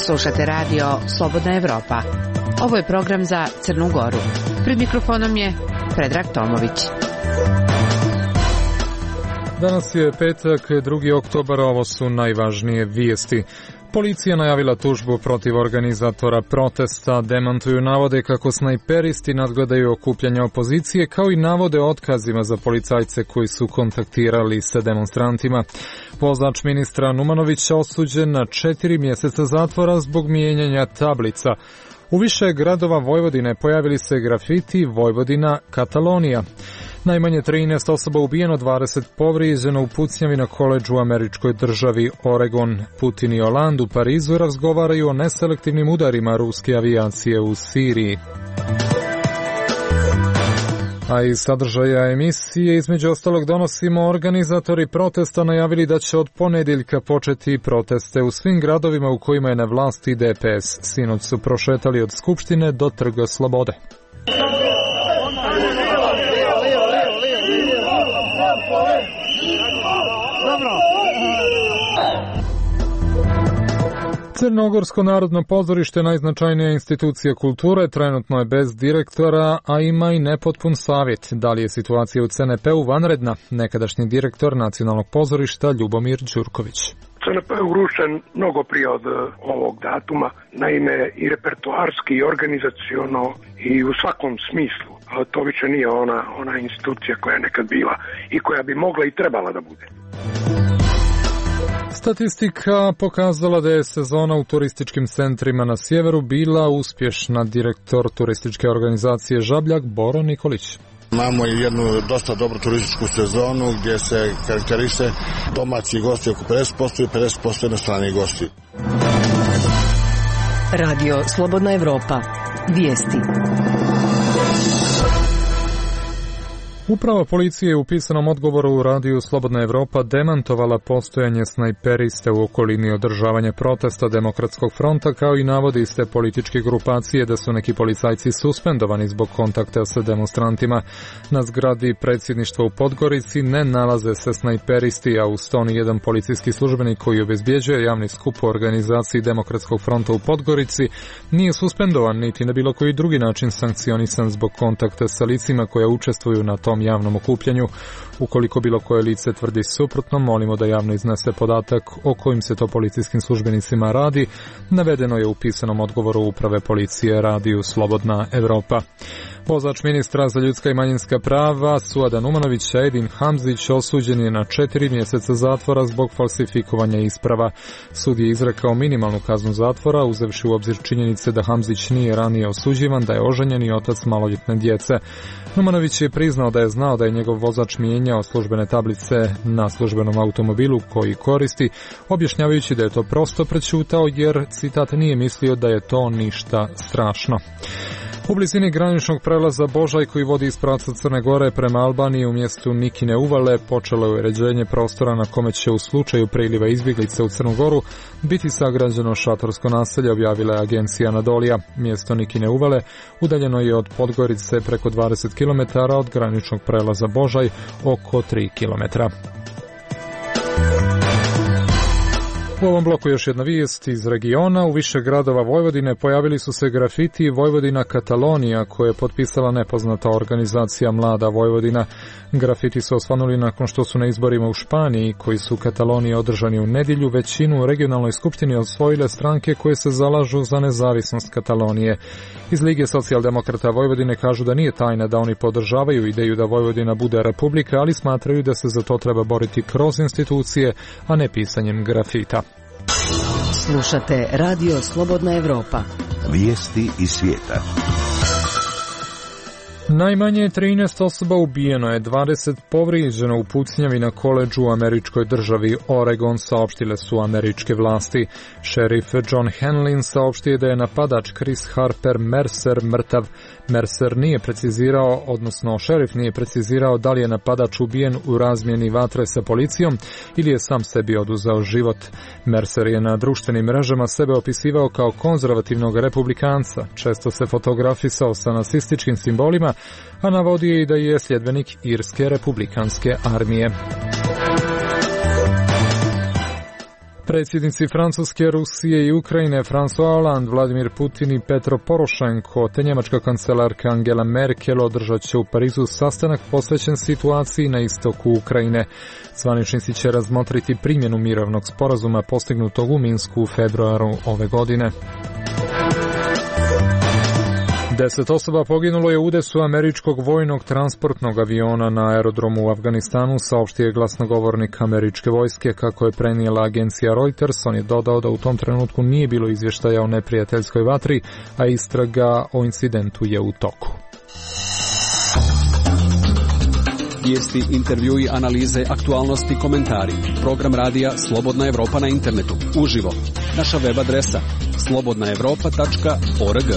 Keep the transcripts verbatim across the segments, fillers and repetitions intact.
Slušate radio Slobodna Evropa. Ovo je program za Crnu Goru. Pred mikrofonom je Predrag Tomović. Danas je petak, drugi oktobar, ovo su najvažnije vijesti. Policija najavila tužbu protiv organizatora protesta, demantuju navode kako snajperisti nadgledaju okupljanja opozicije, kao i navode o otkazima za policajce koji su kontaktirali sa demonstrantima. Vozač ministra Numanovića osuđen na četiri mjeseca zatvora zbog mijenjanja tablica. U više gradova Vojvodine pojavili se grafiti Vojvodina Katalonija. Najmanje trinaest osoba ubijeno, dvadeset povrijeđeno u pucnjavi na koledžu u američkoj državi Oregon. Putin i Hollande u Parizu razgovaraju o neselektivnim udarima ruske avijacije u Siriji. A iz sadržaja emisije između ostalog donosimo, organizatori protesta najavili da će od ponedjeljka početi proteste u svim gradovima u kojima je na vlasti D P S. Sinoć su prošetali od Skupštine do Trga Slobode. Crnogorsko narodno pozorište, najznačajnija institucija kulture, trenutno je bez direktora, a ima i nepotpun savjet. Da li je situacija u C N P-u vanredna? Nekadašnji direktor nacionalnog pozorišta Ljubomir Đurković. C N P je urušen mnogo prije od ovog datuma, naime i repertoarski, i organizaciono, i u svakom smislu. To više nije ona, ona institucija koja je nekad bila i koja bi mogla i trebala da bude. Statistika pokazala da je sezona u turističkim centrima na sjeveru bila uspješna. Direktor turističke organizacije Žabljak Boro Nikolić. Imamo jednu dosta dobru turističku sezonu gdje se karakteriše domaći gosti oko pedeset posto i pedeset posto inostrani gosti. Radio Slobodna Evropa. Vijesti. Uprava policije u pisanom odgovoru u radiju Slobodna Evropa demantovala postojanje snajperiste u okolini održavanja protesta Demokratskog fronta, kao i navodi iste političke grupacije da su neki policajci suspendovani zbog kontakta sa demonstrantima. Na zgradi predsjedništva u Podgorici ne nalaze se snajperisti, a uz to nijedan policijski službenik koji obezbjeđuje javni skup u organizaciji Demokratskog fronta u Podgorici nije suspendovan niti na bilo koji drugi način sankcionisan zbog kontakta sa licima koja učestvuju na tom javnom okupljanju. Ukoliko bilo koje lice tvrdi suprotno, molimo da javno iznese podatak o kojim se to policijskim službenicima radi. Navedeno je u pisanom odgovoru uprave policije radiju Slobodna Evropa. Vozač ministra za ljudska i manjinska prava Suada Numanovića Edin Hamzić osuđen je na četiri mjeseca zatvora zbog falsifikovanja isprava. Sud je izrekao minimalnu kaznu zatvora, uzevši u obzir činjenice da Hamzić nije ranije osuđivan, da je oženjen i otac maloljetne djece. Numanović je priznao da je znao da je njegov vozač mijenjao službene tablice na službenom automobilu koji koristi, objašnjavajući da je to prosto prećutao jer, citat, nije mislio da je to ništa strašno. U blizini graničnog prelaza Božaj koji vodi iz pravca Crne Gore prema Albaniji u mjestu Nikine Uvale počelo je uređenje prostora na kome će u slučaju priliva izbjeglica u Crnu Goru biti sagrađeno šatorsko naselje, objavila je agencija Anadolija. Mjesto Nikine Uvale udaljeno je od Podgorice preko dvadeset kilometara, od graničnog prelaza Božaj oko tri kilometra. U ovom bloku još jedna vijest iz regiona. U više gradova Vojvodine pojavili su se grafiti Vojvodina Katalonija koje je potpisala nepoznata organizacija Mlada Vojvodina. Grafiti su osvanuli nakon što su na izborima u Španiji, koji su u Kataloniji održani u nedjelju, većinu u regionalnoj skupštini osvojile stranke koje se zalažu za nezavisnost Katalonije. Iz Lige socijaldemokrata Vojvodine kažu da nije tajna da oni podržavaju ideju da Vojvodina bude republika, ali smatraju da se za to treba boriti kroz institucije, a ne pisanjem grafita. Slušate Radio Slobodna Evropa. Vijesti iz svijeta. Najmanje trinaest osoba ubijeno je, dvadeset povrijeđeno u pucnjavi na koledžu u američkoj državi Oregon, saopštile su američke vlasti. Šerif John Hanlin saopštio da je napadač Chris Harper Mercer mrtav. Mercer nije precizirao, odnosno šerif nije precizirao da li je napadač ubijen u razmjeni vatre sa policijom ili je sam sebi oduzeo život. Mercer je na društvenim mrežama sebe opisivao kao konzervativnog republikanca. Često se fotografisao sa nacističkim simbolima, a navodio i da je sljedbenik Irske republikanske armije. Predsjednici Francuske, Rusije i Ukrajine François Hollande, Vladimir Putin i Petro Porošenko te njemačka kancelarka Angela Merkel održat će u Parizu sastanak posvećen situaciji na istoku Ukrajine. Zvaničnici će razmotriti primjenu mirovnog sporazuma postignutog u Minsku u februaru ove godine. Deset osoba poginulo je u udesu američkog vojnog transportnog aviona na aerodromu u Afganistanu, saopštio je glasnogovornik američke vojske. Kako je prenijela agencija Reuters, on je dodao da u tom trenutku nije bilo izvještaja o neprijateljskoj vatri, a istraga o incidentu je u toku. Vijesti, intervjui, analize, aktualnosti, komentari. Program radija Slobodna Evropa na internetu. Uživo. Naša web adresa slobodna evropa tačka org.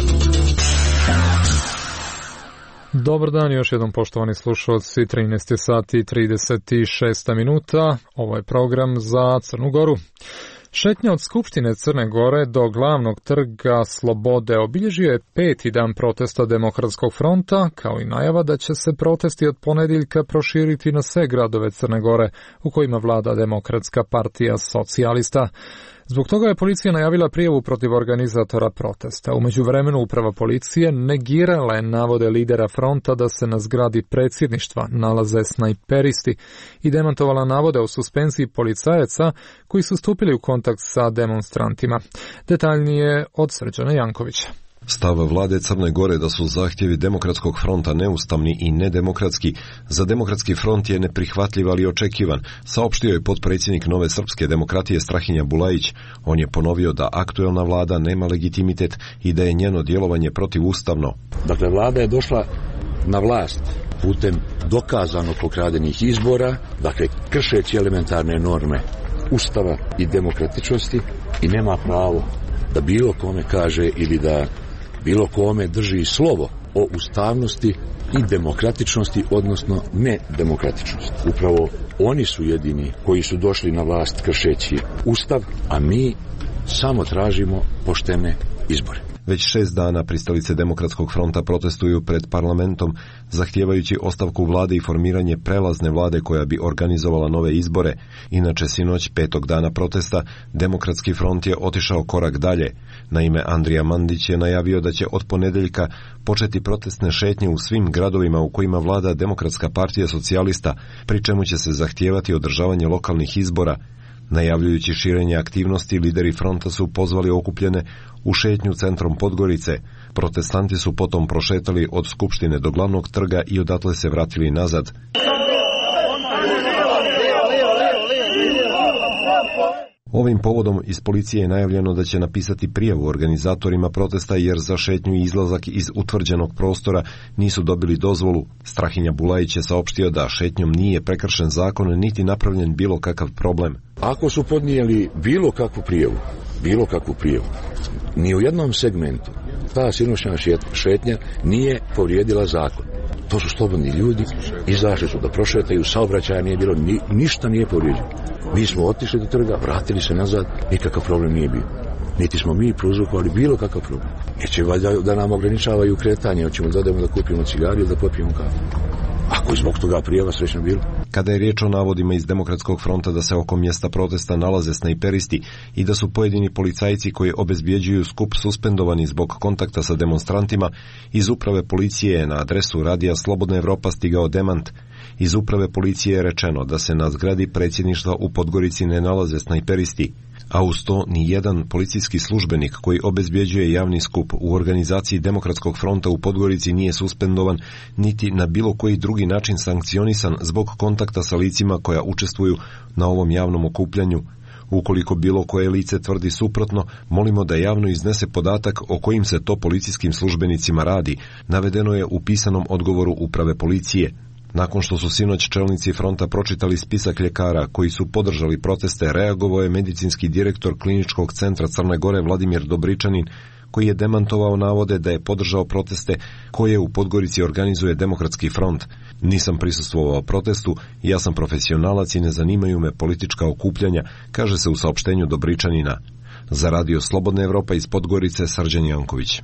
Dobar dan, još jednom poštovani slušalci, trinaest sati i trideset šest minuta. Ovo je program za Crnu Goru. Šetnja od Skupštine Crne Gore do glavnog trga Slobode obilježio je peti dan protesta Demokratskog fronta, kao i najava da će se protesti od ponedjeljka proširiti na sve gradove Crne Gore u kojima vlada Demokratska partija socijalista. Zbog toga je policija najavila prijavu protiv organizatora protesta. U međuvremenu uprava policije negirala je navode lidera fronta da se na zgradi predsjedništva nalaze snajperisti i demantovala navode o suspenziji policajaca koji su stupili u kontakt sa demonstrantima. Detaljnije od Srđana Jankovića. Stav vlade Crne Gore da su zahtjevi Demokratskog fronta neustavni i nedemokratski, za Demokratski front je neprihvatljiv ali očekivan, saopštio je potpredsjednik Nove srpske demokratije Strahinja Bulajić. On je ponovio da aktuelna vlada nema legitimitet i da je njeno djelovanje protivustavno. Dakle, vlada je došla na vlast putem dokazano pokradenih izbora, dakle kršeći elementarne norme Ustava i demokratičnosti i nema pravo da bilo kome kaže ili da bilo kome drži slovo o ustavnosti i demokratičnosti, odnosno nedemokratičnosti. Upravo oni su jedini koji su došli na vlast kršeći Ustav, a mi samo tražimo poštene izbore. Već šest dana pristalice Demokratskog fronta protestuju pred parlamentom, zahtijevajući ostavku vlade i formiranje prelazne vlade koja bi organizovala nove izbore. Inače, sinoć petog dana protesta, Demokratski front je otišao korak dalje. Naime, Andrija Mandić je najavio da će od ponedjeljka početi protestne šetnje u svim gradovima u kojima vlada Demokratska partija socijalista, pri čemu će se zahtijevati održavanje lokalnih izbora. Najavljujući širenje aktivnosti, lideri fronta su pozvali okupljene u šetnju centrom Podgorice. Protestanti su potom prošetali od Skupštine do glavnog trga i odatle se vratili nazad. Ovim povodom iz policije je najavljeno da će napisati prijavu organizatorima protesta jer za šetnju i izlazak iz utvrđenog prostora nisu dobili dozvolu. Strahinja Bulajić je saopštio da šetnjom nije prekršen zakon niti napravljen bilo kakav problem. Ako su podnijeli bilo kakvu prijavu, bilo kakvu prijavu, ni u jednom segmentu ta sinoćna šetnja nije povrijedila zakon. To su slobodni ljudi, izašli su da prošetaju, saobraćaja nije bilo, ni, ništa nije povrijeđeno. Mi smo otišli do trga, vratili se nazad, nikakav problem nije bio. Niti smo mi prouzrokovali bilo kakav problem. Neće valjda da nam ograničavaju kretanje, hoćemo da odemo da kupimo cigari ili da popijemo kafu. Ako je zbog toga prijava, srećno bilo. Kada je riječ o navodima iz Demokratskog fronta da se oko mjesta protesta nalaze snajperisti i da su pojedini policajci koji obezbjeđuju skup suspendovani zbog kontakta sa demonstrantima, iz uprave policije je na adresu radija Slobodna Evropa stigao demant. Iz uprave policije je rečeno da se na zgradi predsjedništva u Podgorici ne nalaze snajperisti, a uz to ni jedan policijski službenik koji obezbjeđuje javni skup u organizaciji Demokratskog fronta u Podgorici nije suspendovan, niti na bilo koji drugi način sankcionisan zbog kontakta sa licima koja učestvuju na ovom javnom okupljanju. Ukoliko bilo koje lice tvrdi suprotno, molimo da javno iznese podatak o kojim se to policijskim službenicima radi, navedeno je u pisanom odgovoru uprave policije. Nakon što su sinoć čelnici fronta pročitali spisak ljekara koji su podržali proteste, reagovao je medicinski direktor Kliničkog centra Crne Gore Vladimir Dobričanin, koji je demantovao navode da je podržao proteste koje u Podgorici organizuje Demokratski front. Nisam prisustvovao protestu, ja sam profesionalac i ne zanimaju me politička okupljanja, kaže se u saopštenju Dobričanina. Za radio Slobodna Evropa iz Podgorice, Srđan Janković.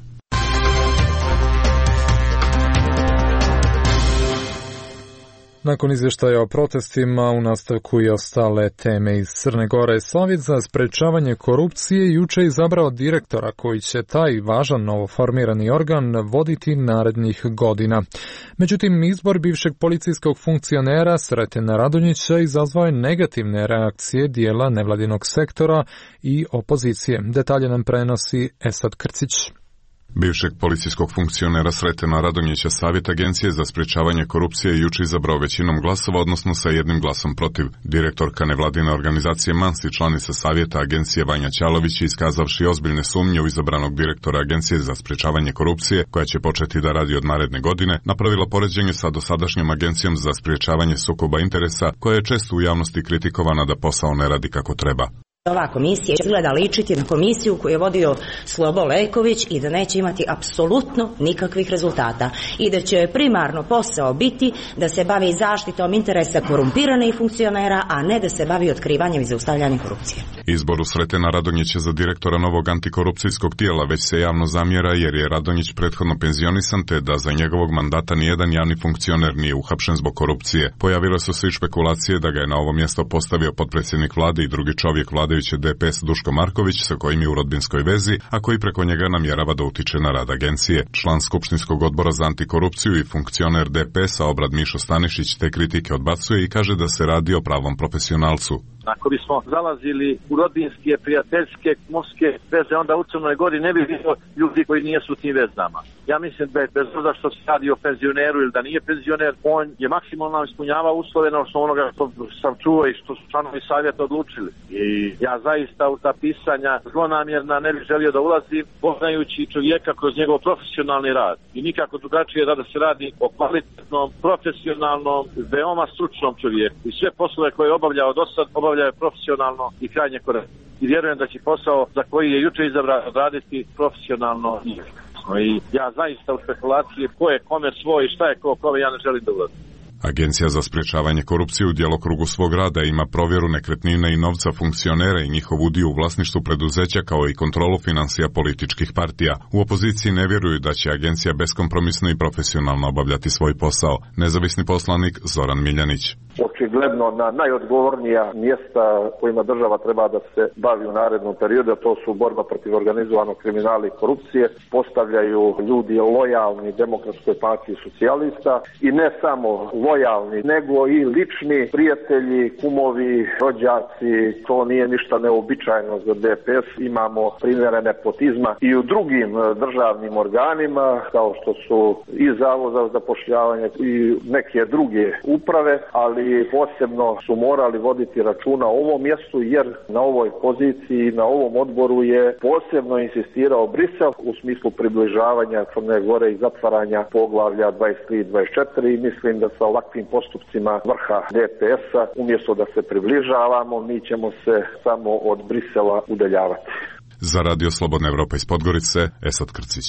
Nakon izvještaja o protestima u nastavku i ostale teme iz Crne Gore, Savjet za sprečavanje korupcije juče izabrao direktora koji će taj važan novoformirani organ voditi narednih godina. Međutim, izbor bivšeg policijskog funkcionera Sretena Radonjića izazvao je negativne reakcije dijela nevladinog sektora i opozicije. Detalje nam prenosi Esad Krcić. Bivšeg policijskog funkcionera Sretena Radonjića Savjet Agencije za sprečavanje korupcije juče izabrao većinom glasova, odnosno sa jednim glasom protiv. Direktorka nevladine organizacije Mans i članica Savjeta Agencije Vanja Ćalović, iskazavši ozbiljne sumnje u izabranog direktora Agencije za sprečavanje korupcije, koja će početi da radi od naredne godine, napravila poređenje sa dosadašnjom Agencijom za sprečavanje sukoba interesa, koja je često u javnosti kritikovana da posao ne radi kako treba. Ova komisija izgleda ličiti na komisiju koju je vodio Slobo Lejković i da neće imati apsolutno nikakvih rezultata i da će primarno posao biti da se bavi zaštitom interesa korumpiranih funkcionera, a ne da se bavi otkrivanjem i zaustavljanjem korupcije. Izboru Sretena Radonjića za direktora novog antikorupcijskog tijela već se javno zamjera jer je Radonjić prethodno penzionisan te da za njegovog mandata nijedan javni funkcioner nije uhapšen zbog korupcije. Pojavile su se i špekulacije da ga je na ovo mjesto postavio potpredsjednik vlade i drugi čovjek vlade D P S Duško Marković, sa kojim je u rodbinskoj vezi, a koji preko njega namjerava da utiče na rad agencije. Član Skupštinskog odbora za antikorupciju i funkcioner D P S-a Obrad Mišo Stanišić te kritike odbacuje i kaže da se radi o pravom profesionalcu. Ako bismo zalazili u rodbinske, prijateljske, kumovske veze, onda u Crnoj Gori ne bi bilo ljudi koji nijesu u tim vezama. Ja mislim da je bez obzira što se radi o penzioneru ili da nije penzioner, on je maksimalno ispunjava uslove na osnovu onoga što sam čuo i što su članovi savjeta odlučili. I ja zaista u ta pisanja zlonamjerna ne bih želio da ulazim, poznajući čovjeka kroz njegov profesionalni rad. I nikako drugačije da se radi o kvalitetnom, profesionalnom, veoma stručnom čovjeku. I sve poslove koje je obavljao do sad, obavljao je profesionalno i krajnje korektno. I vjerujem da će posao za koji je juče izabran raditi profesionalno i efikasno. I ja zaista u spekulacije ko je kome svoj i šta je ko kome, ja ne želim da ulazim. Agencija za sprečavanje korupcije u djelokrugu svog rada ima provjeru nekretnina i novca funkcionera i njihov udio u vlasništvu preduzeća kao i kontrolu financija političkih partija. U opoziciji ne vjeruju da će agencija beskompromisno i profesionalno obavljati svoj posao. Nezavisni poslanik Zoran Miljanić. Očigledno na najodgovornija mjesta kojima država treba da se bavi u narednom periodu, a to su borba protiv organizovanog kriminala i korupcije, postavljaju ljudi lojalni Demokratskoj partiji socijalista i ne samo lojalni, nego i lični prijatelji, kumovi, rođaci. To nije ništa neobičajno za D P S. Imamo primjere nepotizma i u drugim državnim organima, kao što su i Zavod za zapošljavanje i neke druge uprave, ali posebno su morali voditi računa o ovom mjestu, jer na ovoj poziciji, na ovom odboru je posebno insistirao Brisel u smislu približavanja Crne Gore i zatvaranja poglavlja dvadeset tri i dvadeset četiri i mislim da sa ovakvim postupcima vrha D P S-a, umjesto da se približavamo, mi ćemo se samo od Brisela udaljavati. Za Radio Slobodna Evropa iz Podgorice, Esad Krcić.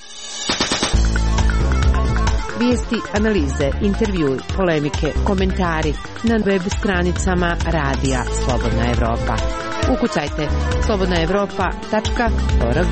Vijesti, analize, intervjui, polemike, komentari na web stranicama Radija Slobodna Evropa. Ukucajte slobodna evropa tačka org.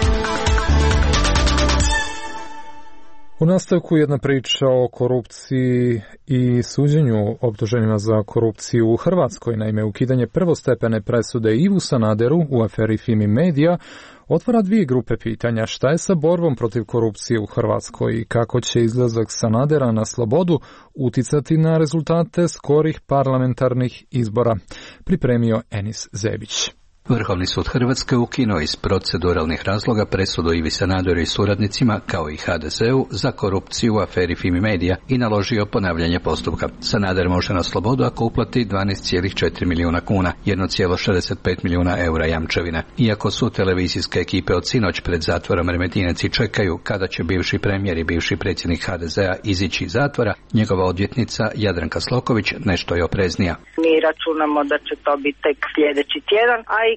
U nastavku jedna priča o korupciji i suđenju optuženima za korupciju u Hrvatskoj. Naime, ukidanje prvostepene presude Ivu Sanaderu u aferi Fimi Media otvara dvije grupe pitanja. Šta je sa borbom protiv korupcije u Hrvatskoj i kako će izlazak Sanadera na slobodu uticati na rezultate skorih parlamentarnih izbora? Pripremio Enis Zebić. Vrhovni sud Hrvatske ukinuo iz proceduralnih razloga presudu Ivi Sanaderu i suradnicima, kao i ha de zeu, za korupciju u aferi Fimi Media i naložio ponavljanje postupka. Sanader može na slobodu ako uplati dvanaest zarez četiri milijuna kuna, jedan zarez šezdeset pet milijuna eura jamčevine. Iako su televizijske ekipe od sinoć pred zatvorom Remetineci čekaju kada će bivši premijer i bivši predsjednik ha de zea izići iz zatvora, njegova odvjetnica Jadranka Sloković nešto je opreznija. Mi računamo da će to biti tek sljedeći tjedan, a i kad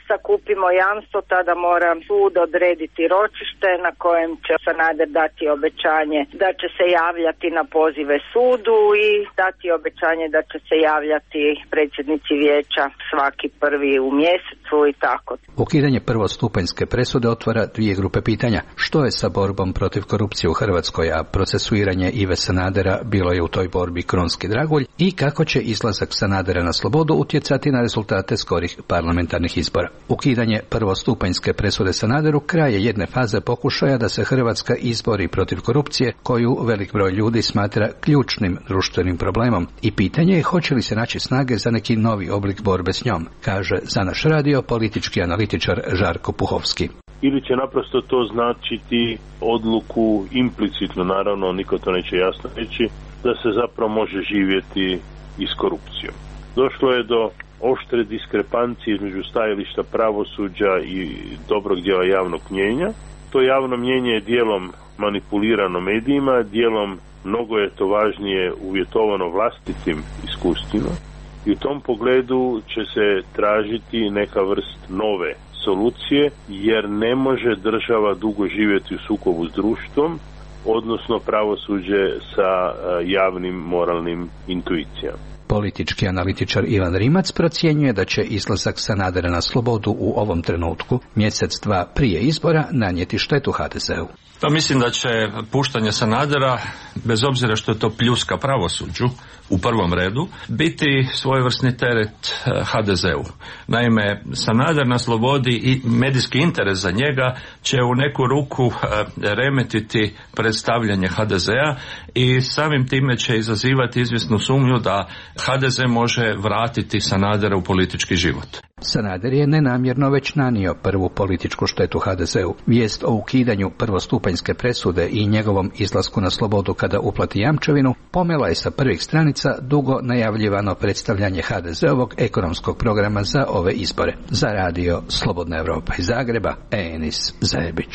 sakupimo jamstvo, tada mora sud odrediti ročište na kojem će Sanader dati obećanje da će se javljati na pozive sudu i dati obećanje da će se javljati predsjednici vijeća svaki prvi u mjesecu i tako. Ukidanje prvostupanjske presude otvara dvije grupe pitanja. Što je sa borbom protiv korupcije u Hrvatskoj, a procesuiranje Ive Sanadera bilo je u toj borbi kronski dragulj, i kako će izlazak Sanadera na slobodu utjecati na rezultate skorih parlamentarnih izbora. Ukidanje prvostupanjske presude Sanaderu kraj je jedne faze pokušaja da se Hrvatska izbori protiv korupcije, koju velik broj ljudi smatra ključnim društvenim problemom, i pitanje je hoće li se naći snage za neki novi oblik borbe s njom, kaže za naš radio politički analitičar Žarko Puhovski. Ili će naprosto to značiti odluku implicitno, naravno niko to neće jasno reći, da se zapravo može živjeti i s korupcijom. Došlo je do oštre diskrepancije između stajališta pravosuđa i dobrog dijela javnog mnijenja. To javno mnijenje je dijelom manipulirano medijima, dijelom mnogo je to važnije uvjetovano vlastitim iskustvima i u tom pogledu će se tražiti neka vrst nove solucije, jer ne može država dugo živjeti u sukobu s društvom, odnosno pravosuđe sa javnim moralnim intuicijama. Politički analitičar Ivan Rimac procjenjuje da će izlazak Sanadera na slobodu u ovom trenutku, mjesec dva prije izbora, nanijeti štetu ha de zeu. Pa mislim da će puštanje Sanadera, bez obzira što je to pljuska pravosuđu u prvom redu, biti svojevrsni teret ha de zeu. Naime, Sanader na slobodi i medijski interes za njega će u neku ruku remetiti predstavljanje ha de zea i samim time će izazivati izvjesnu sumnju da ha de ze može vratiti Sanadera u politički život. Sanader je nenamjerno već nanio prvu političku štetu ha de zeu. Vijest o ukidanju prvostupanjske presude i njegovom izlasku na slobodu kada uplati jamčevinu pomela je sa prvih stranica dugo najavljivano predstavljanje ha de zeovog ekonomskog programa za ove izbore. Za radio Slobodna Evropa iz Zagreba, Enis Zajebić.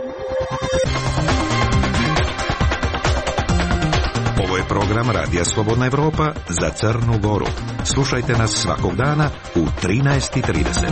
Ovo je program Radija Slobodna Evropa za Crnu Goru. Slušajte nas svakog dana u trinaest i trideset.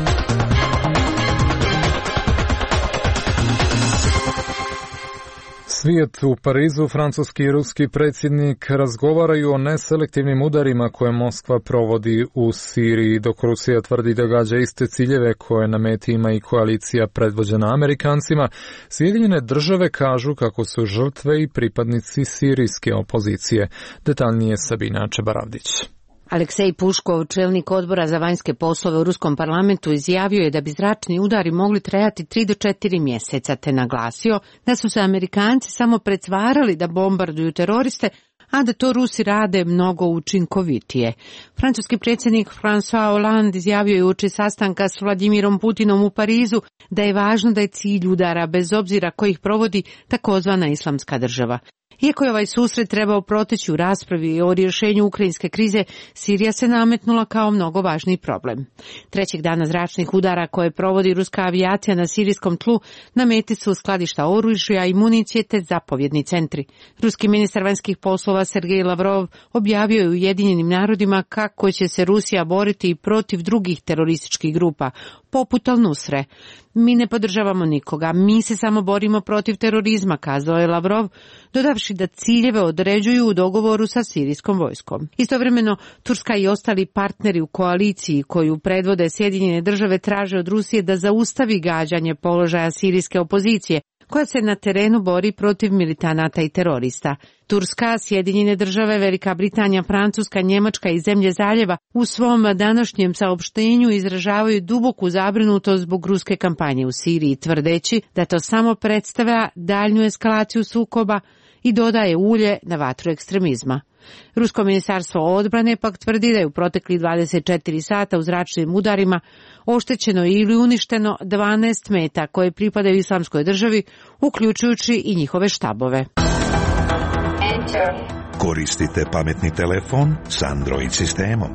Svijet u Parizu, francuski i ruski predsjednik razgovaraju o neselektivnim udarima koje Moskva provodi u Siriji, dok Rusija tvrdi da gađa iste ciljeve koje na meti ima i koalicija predvođena Amerikancima. Sjedinjene države kažu kako su žrtve i pripadnici sirijske opozicije. Detaljnije Sabina Čebaravdić. Aleksej Puškov, čelnik odbora za vanjske poslove u ruskom parlamentu, izjavio je da bi zračni udari mogli trajati tri do četiri mjeseca, te naglasio da su se Amerikanci samo pretvarali da bombarduju teroriste, a da to Rusi rade mnogo učinkovitije. Francuski predsjednik François Hollande izjavio je uoči sastanka s Vladimirom Putinom u Parizu da je važno da je cilj udara, bez obzira ko ih provodi, takozvana islamska država. Iako je ovaj susret trebao proteći u raspravi o rješenju ukrajinske krize, Sirija se nametnula kao mnogo važniji problem. Trećeg dana zračnih udara koje provodi ruska avijacija na sirijskom tlu na meti su skladišta oružja i municije te zapovjedni centri. Ruski ministar vanjskih poslova Sergej Lavrov objavio je Ujedinjenim narodima kako će se Rusija boriti protiv drugih terorističkih grupa, poput Al-Nusre. Mi ne podržavamo nikoga, mi se samo borimo protiv terorizma, kazao je Lavrov, dodavši da ciljeve određuju u dogovoru sa sirijskom vojskom. Istovremeno, Turska i ostali partneri u koaliciji koju predvode Sjedinjene države traže od Rusije da zaustavi gađanje položaja sirijske opozicije, koja se na terenu bori protiv militanata i terorista. Turska, Sjedinjene države, Velika Britanija, Francuska, Njemačka i zemlje zaljeva u svom današnjem saopštenju izražavaju duboku zabrinutost zbog ruske kampanje u Siriji, tvrdeći da to samo predstavlja daljnju eskalaciju sukoba i dodaje ulje na vatru ekstremizma. Rusko ministarstvo odbrane pak tvrdi da je u proteklih dvadeset četiri sata u zračnim udarima oštećeno ili uništeno dvanaest meta koje pripadaju islamskoj državi, uključujući i njihove štabove. Koristite pametni telefon s Android sistemom.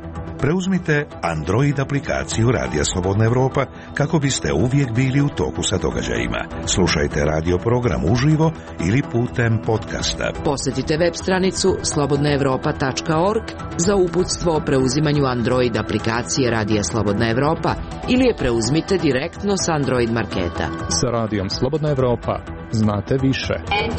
Preuzmite Android aplikaciju Radija Slobodna Evropa kako biste uvijek bili u toku sa događajima. Slušajte radio program uživo ili putem podcasta. Posjetite web stranicu slobodna evropa tačka org za uputstvo o preuzimanju Android aplikacije Radija Slobodna Evropa ili je preuzmite direktno s Android marketa. Sa Radijom Slobodna Evropa znate više.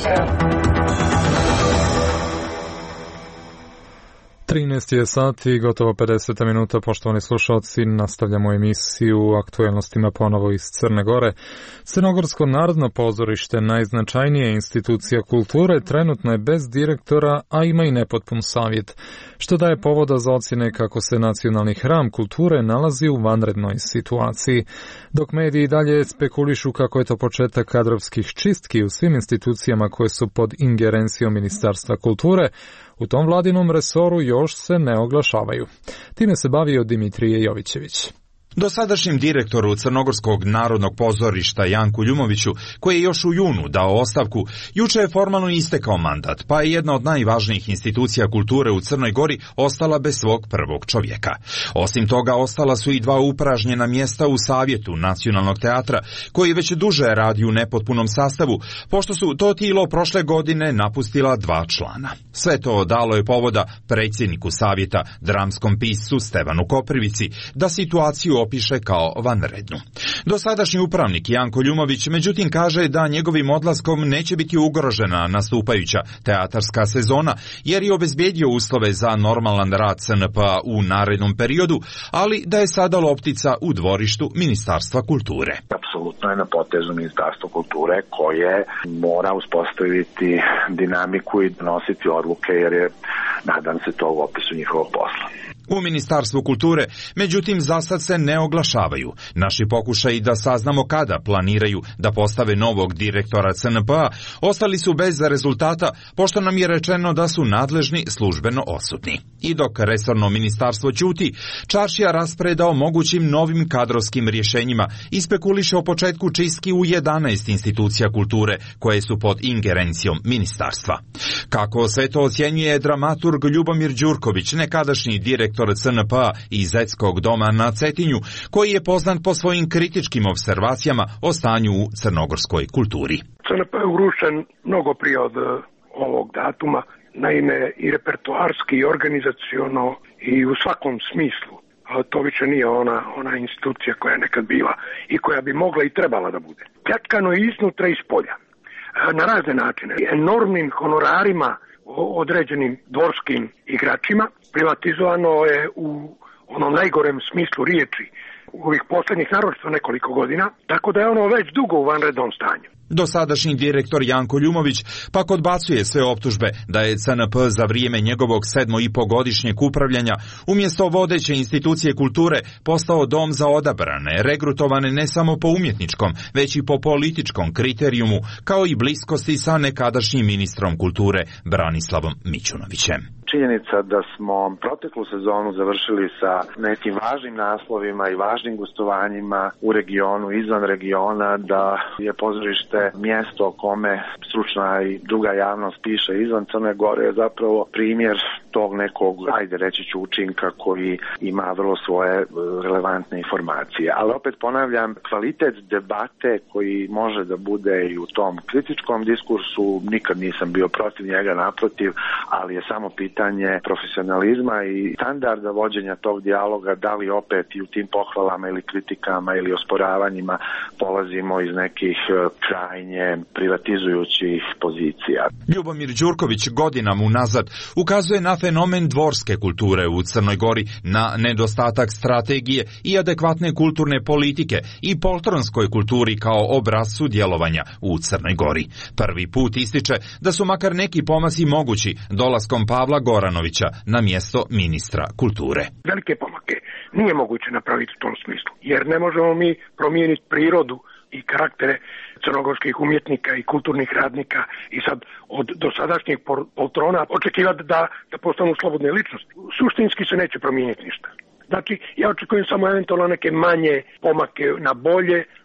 trinaest je sati i gotovo pedeset minuta, poštovani slušalci, nastavljamo emisiju u aktualnostima ponovo iz Crne Gore. Crnogorsko narodno pozorište, najznačajnija institucija kulture, trenutno je bez direktora, a ima i nepotpun savjet, što daje povoda za ocjene kako se nacionalni hram kulture nalazi u vanrednoj situaciji. Dok mediji dalje spekulišu kako je to početak kadrovskih čistki u svim institucijama koje su pod ingerencijom Ministarstva kulture, u tom vladinom resoru još se ne oglašavaju. Time se bavio Dimitrije Jovićević. Dosadašnjem direktoru Crnogorskog narodnog pozorišta Janku Ljumoviću, koji je još u junu dao ostavku, juče je formalno istekao mandat, pa je jedna od najvažnijih institucija kulture u Crnoj Gori ostala bez svog prvog čovjeka. Osim toga, ostala su i dva upražnjena mjesta u Savjetu Nacionalnog teatra, koji već duže radi u nepotpunom sastavu, pošto su to tijelo prošle godine napustila dva člana. Sve to dalo je povoda predsjedniku Savjeta, dramskom piscu Stevanu Koprivici, da situaciju opiše kao vanrednu. Dosadašnji upravnik Janko Ljumović međutim kaže da njegovim odlaskom neće biti ugrožena nastupajuća teatarska sezona, jer je obezbijedio uslove za normalan rad C N P-a u narednom periodu, ali da je sada loptica u dvorištu Ministarstva kulture. Apsolutno je na potezu Ministarstva kulture koje mora uspostaviti dinamiku i donositi odluke, jer je, nadam se, to u opisu njihovog posla. U Ministarstvu kulture, međutim, zasad se ne oglašavaju. Naši pokušaji da saznamo kada planiraju da postave novog direktora C N P-a ostali su bez rezultata, pošto nam je rečeno da su nadležni službeno odsutni. I dok resorno ministarstvo ćuti, čaršija raspreda o mogućim novim kadrovskim rješenjima i spekuliše o početku čistki u jedanaest institucija kulture koje su pod ingerencijom ministarstva. Kako sve to ocjenjuje dramaturg Ljubomir Đurković, nekadašnji direktor C N P-a iz Zetskog doma na Cetinju, koji je poznat po svojim kritičkim observacijama o stanju u crnogorskoj kulturi. C N P je urušen mnogo prije od ovog datuma, naime i repertoarski i organizaciono i u svakom smislu. To više nije ona, ona institucija koja je nekad bila i koja bi mogla i trebala da bude. Pljačkano je iznutra i spolja, na razne načine, enormnim honorarima određenim dvorskim igračima, privatizovano je u onom najgorem smislu riječi u ovih posljednjih naročito nekoliko godina, tako da je ono već dugo u vanrednom stanju. Dosadašnji direktor Janko Ljumović pak odbacuje sve optužbe da je C N P za vrijeme njegovog sedmo i po godišnjeg upravljanja umjesto vodeće institucije kulture postao dom za odabrane, regrutovane ne samo po umjetničkom, već i po političkom kriterijumu, kao i bliskosti sa nekadašnjim ministrom kulture Branislavom Mićunovićem. Činjenica da smo proteklu sezonu završili sa nekim važnim naslovima i važnim gostovanjima u regionu, izvan regiona, da je pozorište mjesto o kome stručna i druga javnost piše izvan Crne Gore, je zapravo primjer tog nekog, ajde reći ću, učinka koji ima vrlo svoje relevantne informacije. Ali opet ponavljam, kvalitet debate koji može da bude i u tom kritičkom diskursu, nikad nisam bio protiv njega, naprotiv, ali je samo pitanje profesionalizma i standarda vođenja tog dijaloga, da li opet i u tim pohvalama ili kritikama ili osporavanjima polazimo iz nekih krajnje privatizujućih pozicija. Ljubomir Đurković godinama unazad ukazuje na fenomen dvorske kulture u Crnoj Gori, na nedostatak strategije i adekvatne kulturne politike i poltronskoj kulturi kao obrascu djelovanja u Crnoj Gori. Prvi put ističe da su makar neki pomaci mogući dolaskom Pavla Goranovića na mjesto ministra kulture. Velike pomake nije moguće napraviti u tom smislu, jer ne možemo mi promijeniti prirodu i karaktere crnogorskih umjetnika i kulturnih radnika i sad od dosadašnjeg poltrona očekivati da, da postanu slobodne ličnosti. Suštinski se neće promijeniti ništa. Znači, ja očekujem samo eventualno neke manje pomake na bolje,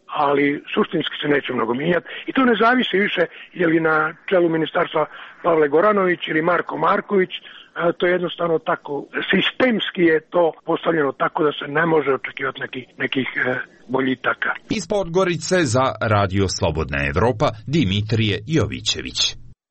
ali suštinski se neće mnogo mijenjati i to ne zavisi više je li na čelu ministarstva Pavle Goranović ili Marko Marković. To je jednostavno tako, sistemski je to postavljeno tako da se ne može očekivati neki, nekih e, boljitaka. Iz Podgorice za Radio Slobodna Evropa Dimitrije Jovićević.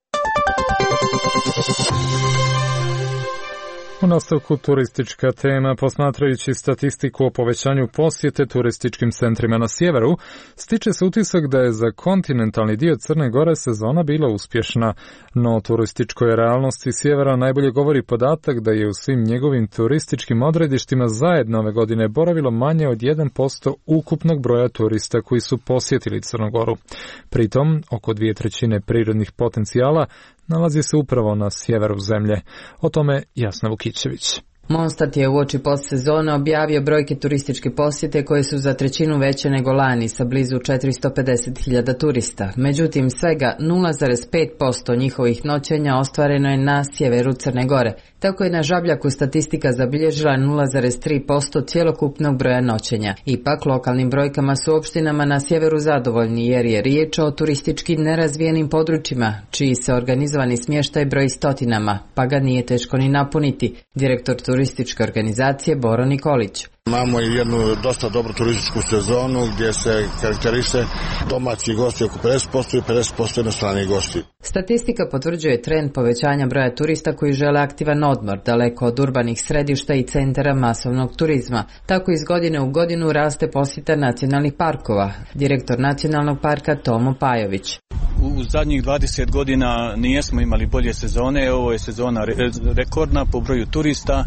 U nastavku turistička tema, posmatrajući statistiku o povećanju posjete turističkim centrima na sjeveru, stiče se utisak da je za kontinentalni dio Crne Gore sezona bila uspješna, no o turističkoj realnosti sjevera najbolje govori podatak da je u svim njegovim turističkim odredištima zajedno ove godine boravilo manje od jedan posto ukupnog broja turista koji su posjetili Crnu Goru. Pritom, oko dvije trećine prirodnih potencijala nalazi se upravo na sjeveru zemlje. O tome Jasna Vukićević. Monstat je uoči postsezone objavio brojke turističke posjete koje su za trećinu veće nego lani sa blizu četiristo pedeset hiljada turista. Međutim, svega nula zarez pet posto njihovih noćenja ostvareno je na sjeveru Crne Gore. Tako je na Žabljaku statistika zabilježila nula zarez tri posto cjelokupnog broja noćenja. Ipak, lokalnim brojkama su opštinama na sjeveru zadovoljni jer je riječ o turistički nerazvijenim područjima, čiji se organizovani smještaj broji stotinama, pa ga nije teško ni napuniti. Direktor turističke organizacije Boro Nikolić. Imamo i jednu dosta dobru turističku sezonu gdje se karakteriše domaći gosti oko pedeset posto i pedeset posto inostrani gosti. Statistika potvrđuje trend povećanja broja turista koji žele aktivan odmor, daleko od urbanih središta i centara masovnog turizma. Tako iz godine u godinu raste posjeta nacionalnih parkova. Direktor nacionalnog parka Tomo Pajović. U zadnjih dvadeset godina nijesmo imali bolje sezone, ovo je sezona rekordna po broju turista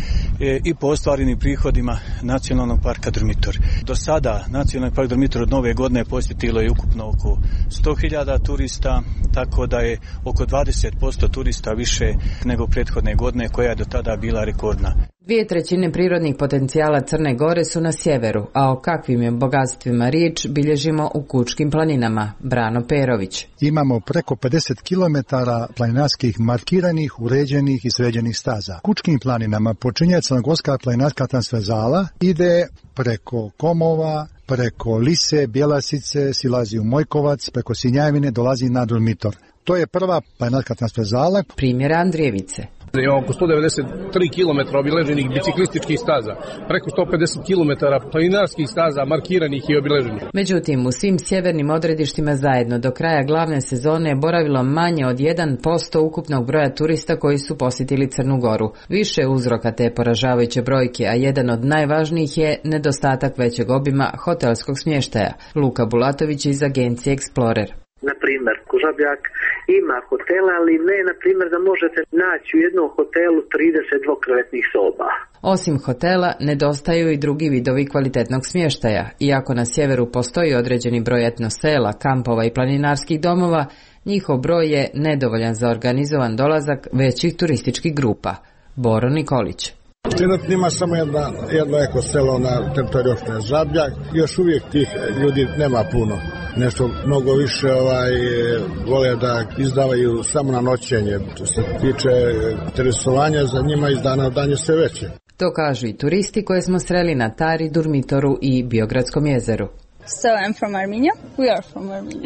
i po ostvarenim prihodima Nacionalnog parka Durmitor. Do sada Nacionalni park Durmitor od nove godine posjetilo je ukupno oko sto hiljada turista, tako da je oko dvadeset posto turista više nego prethodne godine koja je do tada bila rekordna. Dvije trećine prirodnih potencijala Crne Gore su na sjeveru, a o kakvim je bogatstvima riječ bilježimo u Kučkim planinama. Brano Perović. Imamo preko pedeset kilometara planinarskih markiranih, uređenih i sređenih staza. Kučkim planinama počinje crnogorska planinarska transverzala, ide preko Komova, preko Lise, Bjelasice, silazi u Mojkovac, preko Sinjavine dolazi na Durmitor. To je prva planinarska transverzala. Primjer Andrijevice. Imamo oko sto devedeset tri kilometra obileženih biciklističkih staza, preko sto pedeset kilometara planinarskih staza markiranih i obileženih. Međutim, u svim sjevernim odredištima zajedno do kraja glavne sezone je boravilo manje od jedan posto ukupnog broja turista koji su posjetili Crnu Goru. Više uzroka te poražavajuće brojke, a jedan od najvažnijih je nedostatak većeg obima hotelskog smještaja. Luka Bulatović iz agencije Explorer. Na primjer, Žabljak ima hotela, ali ne, na primjer, da možete naći u jednom hotelu trideset dvokrevetnih soba. Osim hotela, nedostaju i drugi vidovi kvalitetnog smještaja. Iako na sjeveru postoji određeni broj etnosela, kampova i planinarskih domova, njihov broj je nedovoljan za organizovan dolazak većih turističkih grupa. Boro Nikolić. Trenutno ima samo jedna, jedno eko selo na teritoriju opštine Žabljak. Još uvijek tih ljudi nema puno. Nešto mnogo više ovaj, vole da izdavaju samo na noćenje. Što se tiče interesovanja za njima iz dana u dan je sve veće. To kažu i turisti koje smo sreli na Tari, Durmitoru i Biogradskom jezeru. So I'm from Armenia. We are from Armenia.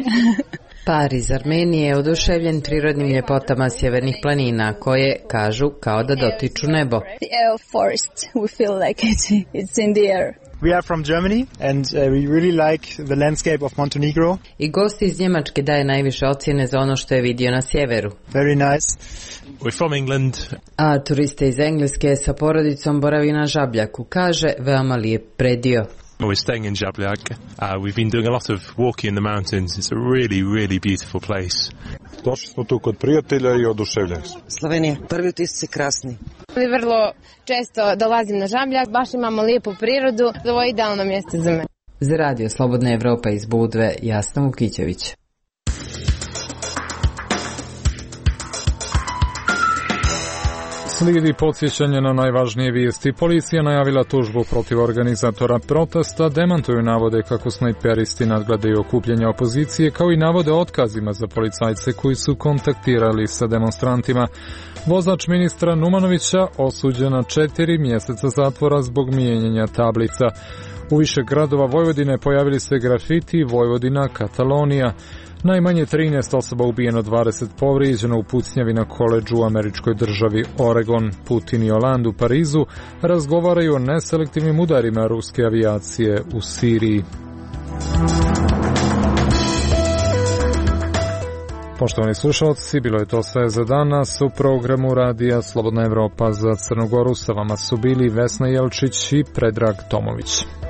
Par iz Armenije je oduševljen prirodnim ljepotama sjevernih planina koje, kažu, kao da dotiču nebo. The air forest, we feel like it, it's in the air. We are from Germany and uh, we really like the landscape of Montenegro. I gost iz Njemačke daje najviše ocjene za ono što je vidio na sjeveru. Very nice. We're from England. A turiste iz Engleske sa porodicom boravi na Žabljaku, kaže, veoma lijep predio. We're staying in Žabljak. Uh, we've been doing a lot of walking in the mountains. It's a really, really beautiful place. Došli smo tu kod prijatelja i oduševljeni smo. Slovenija, prvi utisci krasni. Vrlo često dolazim na Žabljak, baš imamo lijepu prirodu, ovo je idealno mjesto za me. Za Radio Slobodna Evropa iz Budve, Jasna Vukićević. Slijedi podsjećanje na najvažnije vijesti. Policija najavila tužbu protiv organizatora protesta, demantuju navode kako snajperisti nadgledaju okupljanja opozicije, kao i navode o otkazima za policajce koji su kontaktirali sa demonstrantima. Vozač ministra Numanovića osuđen na četiri mjeseca zatvora zbog mijenjanja tablica. U više gradova Vojvodine pojavili se grafiti Vojvodina, Katalonija. Najmanje trinaest osoba ubijeno, dvadeset povrijeđeno u pucnjavi na koledžu u američkoj državi Oregon. Putin i Hollande u Parizu razgovaraju o neselektivnim udarima ruske avijacije u Siriji. Poštovani slušalci, bilo je to sve za danas u programu Radija Slobodna Evropa. Za Crnu Goru sa vama su bili Vesna Jelčić i Predrag Tomović.